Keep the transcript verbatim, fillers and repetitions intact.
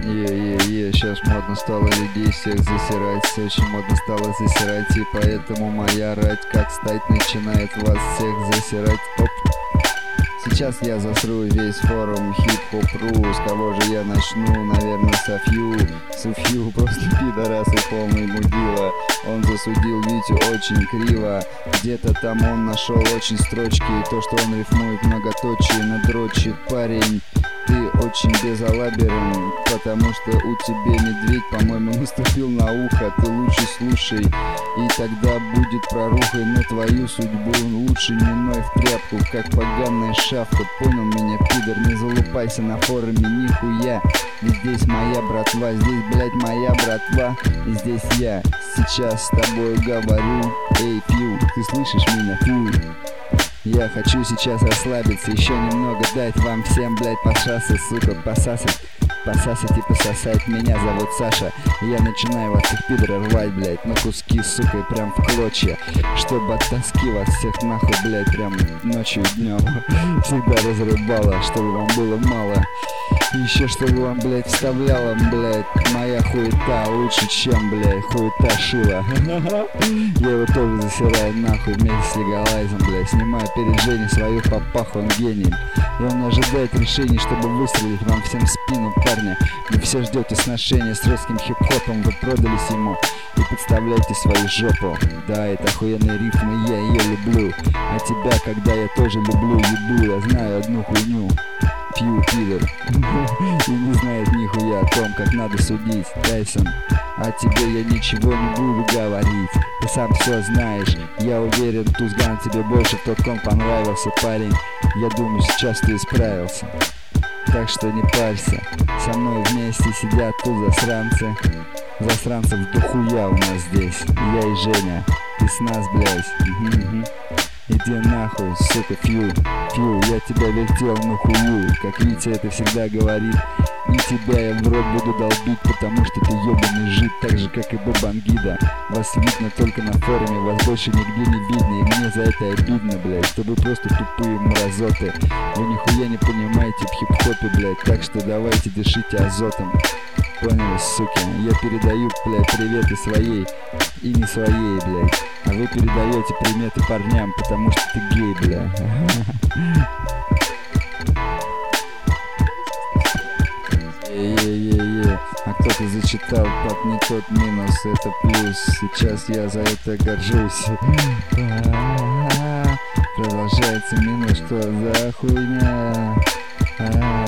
Е-е-е, сейчас модно стало людей всех засирать. Очень модно стало засирать, и поэтому моя рать как стать начинает вас всех засирать. Оп. Сейчас я засру весь форум хип-хоп.ру. С кого же я начну? Наверное, Софью. Софью просто пидорас и полный мудила. Он засудил Витю очень криво. Где-то там он нашел очень строчки. И то, что он рифмует многоточие, надрочит парень. Ты очень безалаберен, потому что у тебя медведь, по-моему, наступил на ухо. Ты лучше слушай, и тогда будет прорухой на твою судьбу. Лучше не ной в тряпку, как поганая шавка. Понял меня, пидор, не залупайся на форуме, нихуя. Ведь здесь моя братва, здесь, блядь, моя братва. И здесь я сейчас с тобой говорю. Эй, Фью, ты слышишь меня, Фью? Я хочу сейчас расслабиться, еще немного дать вам всем, блядь, посраться, сука, посасать. Посасать и пососать. Меня зовут Саша, и я начинаю вас всех пидора рвать, блядь, на куски, сука, и прям в клочья. Чтобы от тоски вас всех нахуй, блядь, прям ночью и днем всегда разрыбала, чтобы вам было мало. И еще чтобы вам, блядь, вставляла, блядь, моя хуета лучше, чем, блядь, хуета Шила. Я его тоже засираю нахуй вместе с Легалайзом, блядь. Снимаю перед Женей свою папаху, он гений. И он ожидает решений, чтобы выстрелить вам всем в спину, парня. Вы все ждете сношения с русским хип-хопом, вы продались ему и подставляете свою жопу. Да, это охуенные рифмы, я ее люблю. А тебя, когда я тоже люблю еду, я знаю одну хуйню. Пью, пидор. И не знает нихуя о том, как надо судить, Тайсон. А тебе я ничего не буду говорить. Ты сам все знаешь. Я уверен, Тузган тебе больше в тот ком понравился, парень. Я думаю, сейчас ты исправился. Так что не парься. Со мной вместе сидят тут засранцы. Засранцев дохуя у нас здесь. Я и Женя. Ты с нас, блядь. Угу, угу. Иди нахуй, сука, Фью. Фью, я тебя вертел на хую, как Витя это всегда говорит. И тебя я в рот буду долбить, потому что ты ебаный жид, так же как и Бабангида. Вас видно только на форуме, вас больше нигде не видно. И мне за это обидно, блядь, что вы просто тупые мразоты. Вы нихуя не понимаете в хип-хопе, блядь, так что давайте дышите азотом. Поняли, суки? Я передаю, блядь, приветы своей и не своей, блядь. А вы передаете приметы парням, потому что ты гей, бля. Е-е-е-е. А кто-то зачитал, пап, не тот минус, это плюс. Сейчас я за это горжусь. Продолжается минус, что за хуйня?